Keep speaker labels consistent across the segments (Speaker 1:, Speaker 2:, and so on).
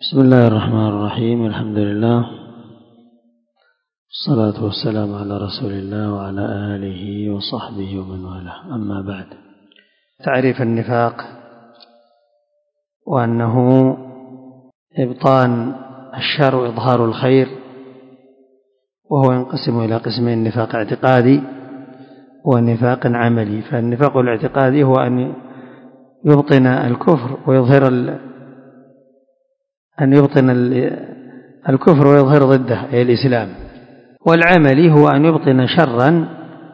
Speaker 1: بسم الله الرحمن الرحيم. الحمد لله والصلاة والسلام على رسول الله وعلى آله وصحبه ومن والاه، أما بعد. تعريف النفاق، وأنه إبطان الشر وإظهار الخير، وهو ينقسم إلى قسمين: نفاق اعتقادي ونفاق عملي. فالنفاق الاعتقادي هو أن يبطن الكفر ويظهر ضده أي الإسلام. والعملي هو أن يبطن شرا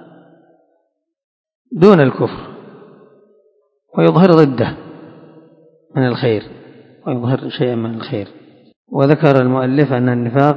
Speaker 1: دون الكفر ويظهر ضده من الخير، ويظهر شيئا من الخير. وذكر المؤلف أن النفاق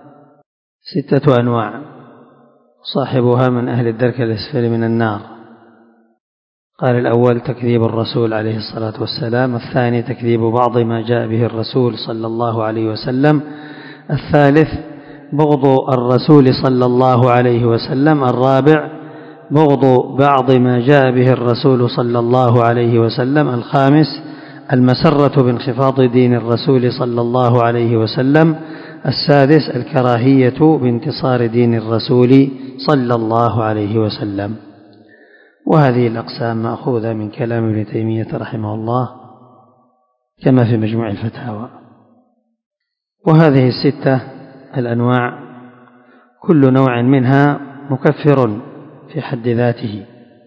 Speaker 1: 6 أنواع، صاحبها من أهل الدرك الأسفل من النار. قال: الأول تكذيب الرسول عليه الصلاة والسلام، الثاني تكذيب بعض ما جاء به الرسول صلى الله عليه وسلم، الثالث بغض الرسول صلى الله عليه وسلم، الرابع بغض بعض ما جاء به الرسول صلى الله عليه وسلم، الخامس المسرة بانخفاض دين الرسول صلى الله عليه وسلم، السادس الكراهية بانتصار دين الرسول صلى الله عليه وسلم. وهذه الأقسام مأخوذة من كلام ابن تيمية رحمه الله كما في مجموع الفتاوى. وهذه 6 الأنواع كل نوع منها مكفر في حد ذاته،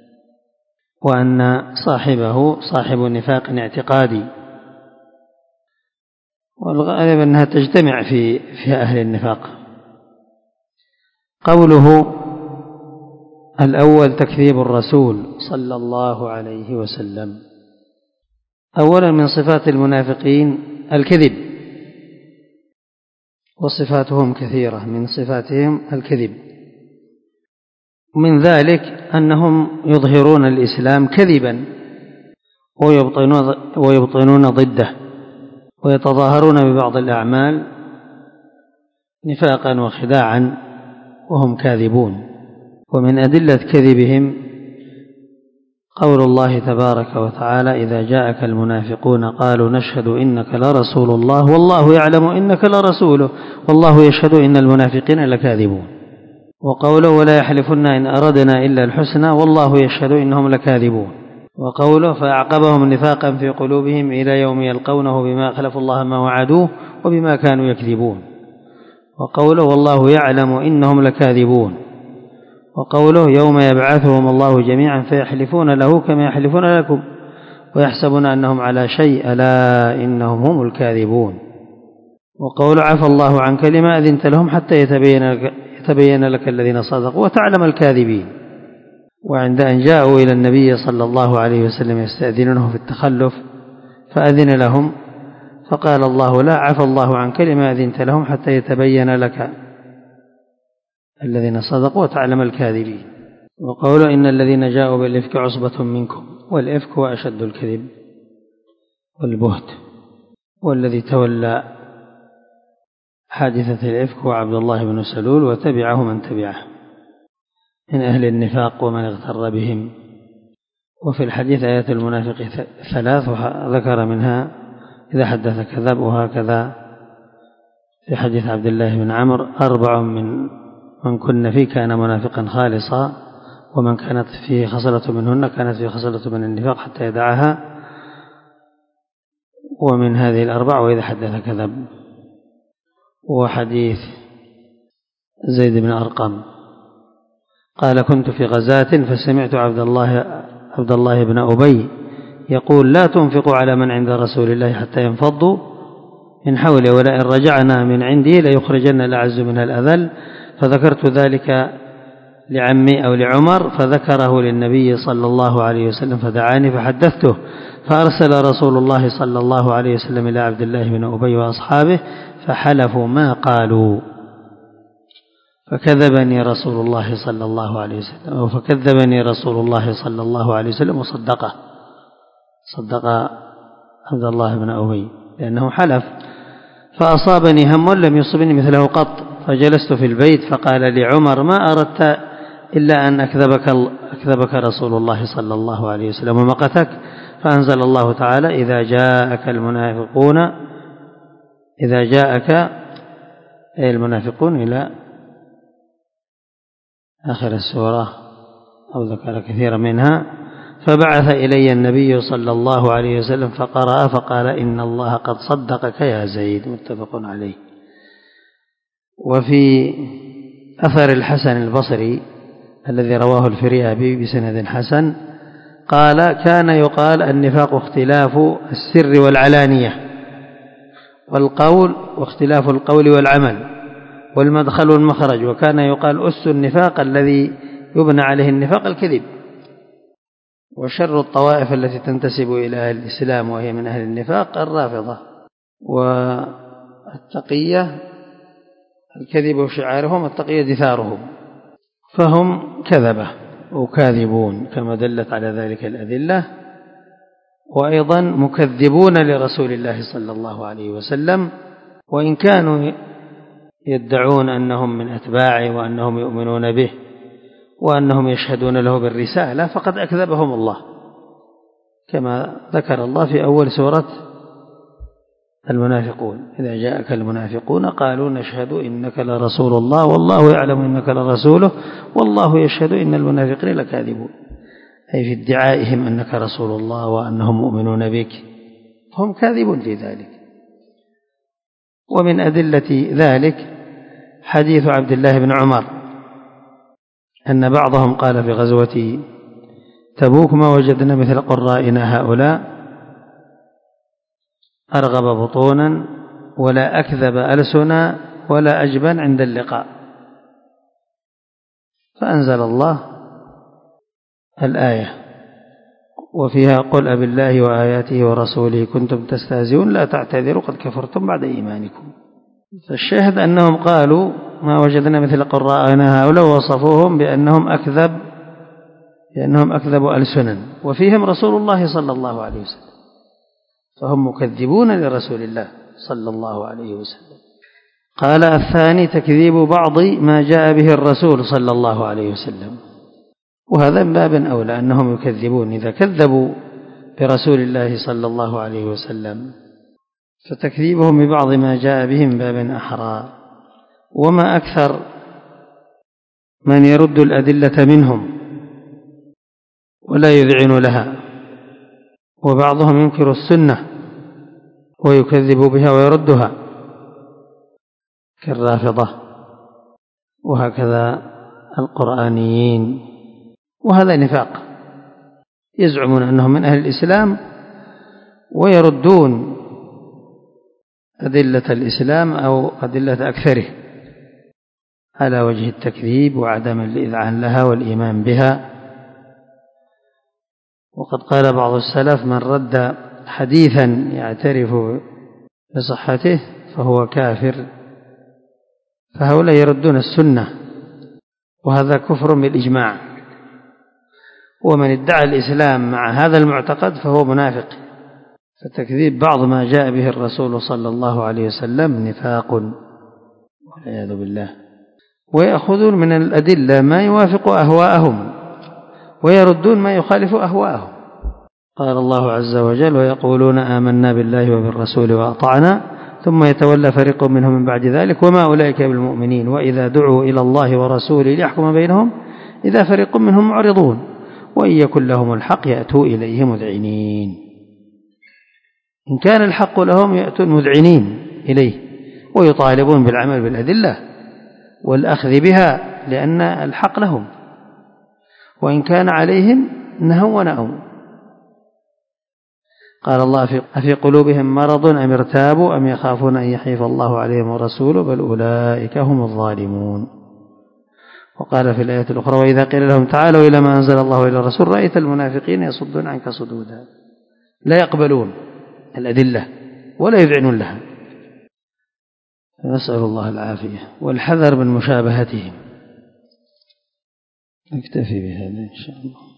Speaker 1: وأن صاحبه صاحب نفاق اعتقادي، والغالب أنها تجتمع في أهل النفاق. قوله الأول تكذيب الرسول صلى الله عليه وسلم. أولا من صفات المنافقين الكذب، وصفاتهم كثيرة، من صفاتهم الكذب. من ذلك أنهم يظهرون الإسلام كذبا ويبطنون ضده، ويتظاهرون ببعض الأعمال نفاقا وخداعا وهم كاذبون. ومن أدلة كذبهم قول الله تبارك وتعالى: إذا جاءك المنافقون قالوا نشهد إنك لرسول الله والله يعلم إنك لرسوله والله يشهد إن المنافقين لكاذبون. وقوله: ولا يحلفن إن أردنا إلا الحسنى والله يشهد إنهم لكاذبون. وقوله: فأعقبهم نفاقا في قلوبهم إلى يوم يلقونه بما أخلفوا الله ما وعدوه وبما كانوا يكذبون. وقوله: والله يعلم إنهم لكاذبون. وقوله: يوم يبعثهم الله جميعا فيحلفون له كما يحلفون لكم ويحسبون أنهم على شيء ألا إنهم هم الكاذبون. وقوله: عفى الله عنك لما أذنت لهم حتى يتبين لك الذين صدقوا وتعلم الكاذبين. وعند أن جاءوا إلى النبي صلى الله عليه وسلم يستأذنونه في التخلف فأذن لهم، فقال الله: لا، عفى الله عنك لما أذنت لهم حتى يتبين لك الذين صدقوا وتعلم الكاذبين. وقوله: إن الذين جاءوا بالإفك عصبة منكم. والإفك هو أشد الكذب والبهت، والذي تولى حادثة الإفك هو عبد الله بن سلول وتبعه من تبعه من أهل النفاق ومن اغتر بهم. وفي الحديث آيات المنافق 3 ذكر منها إذا حدث كذب، وهكذا في حديث عبد الله بن عمرو: 4 من كن فيه كان منافقا خالصا، ومن كانت فيه خصلة منهن كانت فيه خصلة من النفاق حتى يدعها. ومن هذه 4 وإذا حدث كذب. وحديث زيد بن أرقم قال: كنت في غزاة فسمعت عبد الله بن أبي يقول: لا تنفقوا على من عند رسول الله حتى ينفضوا من حوله، ولئن رجعنا من عندي ليخرجن الأعز منها الأذل. فذكرت ذلك لعمي أو لعمر فذكره للنبي صلى الله عليه وسلم فدعاني فحدثته، فأرسل رسول الله صلى الله عليه وسلم إلى عبد الله بن أبي وأصحابه فحلفوا ما قالوا، فكذبني رسول الله صلى الله عليه وسلم وصدقه، صدق عبد الله بن أبي لأنه حلف. فأصابني هم لم يصبني مثله قط، فجلست في البيت فقال لي عمر: ما أردت إلا أن أكذبك رسول الله صلى الله عليه وسلم ومقتك. فأنزل الله تعالى: إذا جاءك المنافقون إذا جاءك أي المنافقون إلى آخر السورة أو ذكر كثيرا منها. فبعث إلي النبي صلى الله عليه وسلم فقرأ فقال إن الله قد صدقك يا زيد، متفق عليه. وفي أثر الحسن البصري الذي رواه الفريابي بسند حسن قال كان يقال النفاق اختلاف السر والعلانية والقول واختلاف القول والعمل والمدخل والمخرج، وكان يقال أس النفاق الذي يبنى عليه النفاق الكذب. وشر الطوائف التي تنتسب إلى أهل الإسلام وهي من أهل النفاق الرافضة. والتقية الكذب وشعارهم، التقية دثارهم، فهم كذبة وكاذبون كما دلت على ذلك الأدلة، وأيضا مكذبون لرسول الله صلى الله عليه وسلم، وإن كانوا يدعون أنهم من أتباعه وأنهم يؤمنون به وأنهم يشهدون له بالرسالة فقد أكذبهم الله، كما ذكر الله في أول سورة المنافقون: إذا جاءك المنافقون قالوا نشهد إنك لرسول الله والله يعلم إنك لرسوله والله يشهد إن المنافقين لكاذبون، أي في ادعائهم أنك رسول الله وأنهم مؤمنون بك، هم كاذبون في ذلك. ومن أدلة ذلك حديث عبد الله بن عمر أن بعضهم قال في غزوة تبوك: ما وجدنا مثل قرائنا هؤلاء أرغب بطونا ولا أكذب ألسنا ولا أجبن عند اللقاء. فأنزل الله الآية وفيها: قل أبالله وآياته ورسوله كنتم تستهزئون لا تعتذروا قد كفرتم بعد إيمانكم. فالشاهد أنهم قالوا ما وجدنا مثل قرائنا هؤلاء، ووصفوهم بأنهم أكذبوا ألسنا، وفيهم رسول الله صلى الله عليه وسلم، فهم مكذبون لرسول الله صلى الله عليه وسلم. قال الثاني تكذيب بعض ما جاء به الرسول صلى الله عليه وسلم، وهذا من باب أولى أنهم يكذبون إذا كذبوا برسول الله صلى الله عليه وسلم، فتكذيبهم ببعض ما جاء به من باب أحرى. وما أكثر من يرد الأدلة منهم ولا يذعن لها، وبعضهم ينكر السنة ويكذب بها ويردها كالرافضة، وهكذا القرآنيين، وهذا نفاق، يزعمون أنهم من أهل الإسلام ويردون أدلة الإسلام أو أدلة أكثره على وجه التكذيب وعدم الإذعان لها والإيمان بها. وقد قال بعض السلف: من رد حديثا يعترف بصحته فهو كافر. فهؤلاء يردون السنة، وهذا كفر بالإجماع، ومن ادعى الإسلام مع هذا المعتقد فهو منافق. فتكذيب بعض ما جاء به الرسول صلى الله عليه وسلم نفاق والعياذ بالله. ويأخذون من الأدلة ما يوافق أهواءهم ويردون ما يخالف أهواءهم. قال الله عز وجل: ويقولون آمنا بالله وبالرسول وأطعنا ثم يتولى فريق منهم من بعد ذلك وما أولئك بالمؤمنين وإذا دعوا إلى الله ورسوله ليحكم بينهم إذا فريق منهم معرضون وإن يكن لهم الحق يأتوا إليه مذعنين. إن كان الحق لهم يأتون مذعنين إليه ويطالبون بالعمل بالأدلة والأخذ بها لأن الحق لهم، وإن كان عليهم نهوا ونأوا. قال الله: أفي قلوبهم مرض أم ارتابوا أم يخافون أن يحيف الله عليهم ورسوله بل أولئك هم الظالمون. وقال في الآية الأخرى: وإذا قيل لهم تعالوا إلى ما أنزل الله إلى الرسول رأيت المنافقين يصدون عنك صدودا، لا يقبلون الأدلة ولا يذعنون لها. نسأل الله العافية والحذر من مشابهتهم. نكتفي بهذا إن شاء الله.